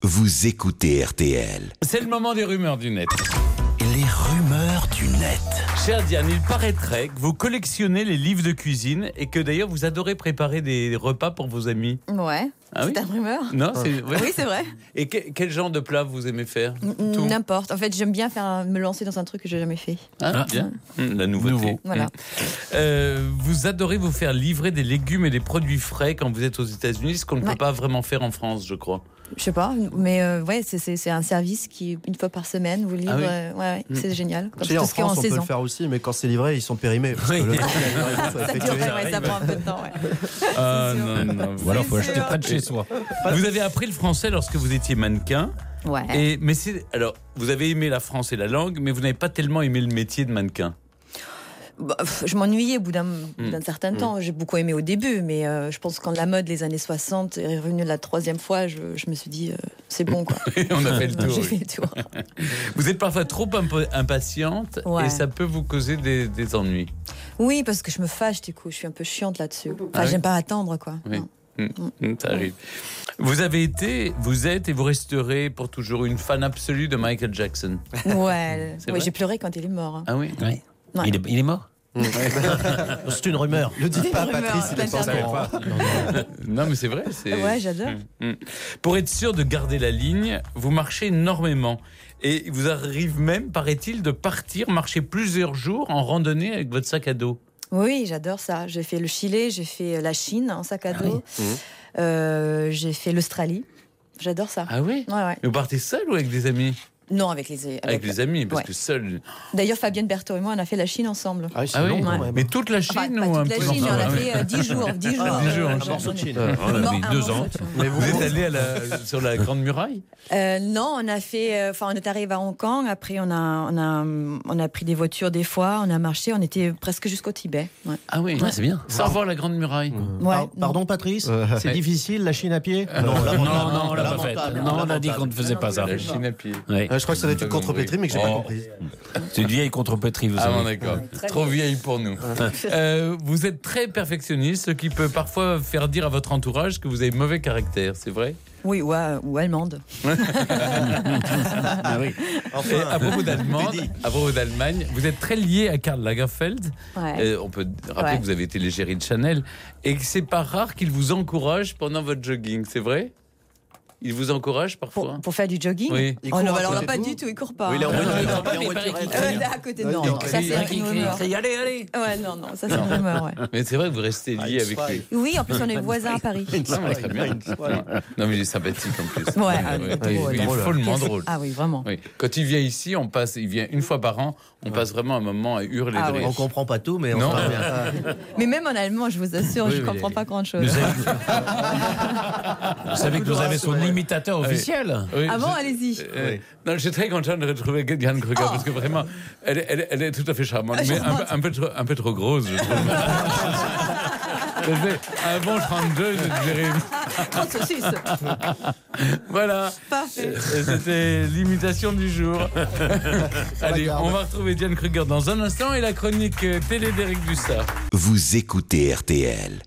Vous écoutez RTL. C'est le moment des rumeurs du net. Les rumeurs du net. Cher Diane, il paraîtrait que vous collectionnez les livres de cuisine et que d'ailleurs vous adorez préparer des repas pour vos amis. Ouais, Ah c'est oui une rumeur. Non, c'est ouais. Oui, c'est vrai. Et quel genre de plat vous aimez faire? Tout. N'importe. En fait, j'aime bien me lancer dans un truc que j'ai jamais fait. Ah, bien. La nouveauté. Voilà. Vous adorez vous faire livrer des légumes et des produits frais quand vous êtes aux États-Unis, ce qu'on ne peut Ouais. pas vraiment faire en France, je crois. Je sais pas, mais ouais, c'est un service qui, une fois par semaine, vous livre. Ah oui. Ouais, c'est génial. Comme Tu sais, en tout ce qui est France, on peut saison. le faire aussi, mais quand c'est livré, ils sont périmés. Parce que le temps qu'il y a livré, il faut Ça effectuer. dure, ouais, ça prend un peu de temps. Ouais. Ah sûr. non. Ou alors, il faut C'est acheter sûr. près de chez soi. Vous avez appris le français lorsque vous étiez mannequin. Ouais. Alors, vous avez aimé la France et la langue, mais vous n'avez pas tellement aimé le métier de mannequin. Bah, je m'ennuyais au bout d'un certain temps. J'ai beaucoup aimé au début, mais je pense que quand la mode, les années 60, est revenue la troisième fois, je me suis dit, c'est bon, quoi. On a fait le tour. J'ai oui. fait le tour. Vous êtes parfois trop impatiente Ouais. et ça peut vous causer des ennuis. Oui, parce que je me fâche, du coup. Je suis un peu chiante là-dessus. Enfin, Ah oui j'aime pas attendre, quoi. Oui. Non. Ça arrive. Vous êtes et vous resterez pour toujours une fan absolue de Michael Jackson. Ouais, C'est vrai j'ai pleuré quand il est mort. Hein. Ah oui. Ouais. Ouais. Il est mort? C'est une rumeur. Le dites pas à rumeur, Patrice, il est pas d'internet. au courant. Non, mais c'est vrai. Ouais, j'adore. Pour être sûr de garder la ligne, vous marchez énormément. Et il vous arrive même, paraît-il, de partir marcher plusieurs jours en randonnée avec votre sac à dos. Oui, j'adore ça. J'ai fait le Chili, j'ai fait la Chine en sac à dos. J'ai fait l'Australie. J'adore ça. Ah oui. Ouais, ouais. Mais vous partez seul ou avec des amis? Non, avec les Avec les amis, parce ouais. que seul. D'ailleurs, Fabienne Berthaud et moi, on a fait la Chine ensemble. Ah oui, c'est Ah oui. long quand Ouais. même. Mais toute la Chine Enfin, pas ou un toute la peu? Chine, on Ah a oui. fait 10 jours. 10 jours. 10 jours, Un Chine. morceau de Chine. On a Non, mis un 2 morceau ans. de Chine. Mais Vous êtes allé sur la Grande Muraille? Non, on a fait. Enfin, on est arrivé à Hong Kong. Après, on a pris des voitures des fois. On a marché. On était presque jusqu'au Tibet. Ouais. Ah oui. Ouais, c'est bien. Sans voir la Grande Muraille. Ouais, Pardon, Patrice, c'est Ouais. difficile la Chine à pied? Non, on l'a pas fait. Non, on a dit qu'on ne faisait pas ça. La Chine à pied. Ouais. Je crois que ça doit être une contrepétrie, mais que j'ai pas Oh. compris. C'est une vieille contrepétrie, vous Ah bon, savez. d'accord. Trop vieille pour nous. Vous êtes très perfectionniste, ce qui peut parfois faire dire à votre entourage que vous avez mauvais caractère, c'est vrai? Oui, ou allemande. Ah oui. Et à propos d'Allemagne, vous êtes très lié à Karl Lagerfeld. Ouais. On peut rappeler Ouais. que vous avez été l'égérie de Chanel et que c'est pas rare qu'il vous encourage pendant votre jogging, c'est vrai? Il vous encourage parfois? Pour faire du jogging. Oui. Il Oh court non, à alors là, côté pas de vous du tout, il court pas. Oui, il est en hein. voiture. À côté, non. Ouais, Ça, c'est une rumeur. Allez, allez. Ouais, non, ça, c'est une rumeur, ouais. Mais c'est vrai que vous restez lié avec lui. Oui, en plus, on est voisins à Paris. Non, mais très bien. Non, mais il est sympathique en plus. Ouais, Il est drôle. follement drôle. Ah oui, vraiment. Oui. Quand il vient ici, il vient une fois par an, on passe vraiment un moment à hurler Ah de ouais. rire. On comprend pas tout, mais on Non. se parle bien. Mais même en allemand, je vous assure, Oui, je oui. comprends pas grand-chose. Vous savez que vous avez son imitateur officiel. Oui, Ah bon, je- allez-y. Non, je suis très content de retrouver Diane Kruger parce que vraiment, elle est tout à fait charmante, mais un peu trop grosse, je trouve. Elle fait un bon 32, je dirais. Oh, saucisse. Voilà. Parfait. C'était l'imitation du jour. Allez, garde. on va retrouver Diane Kruger dans un instant et la chronique télé d'Éric Bussard. Vous écoutez RTL.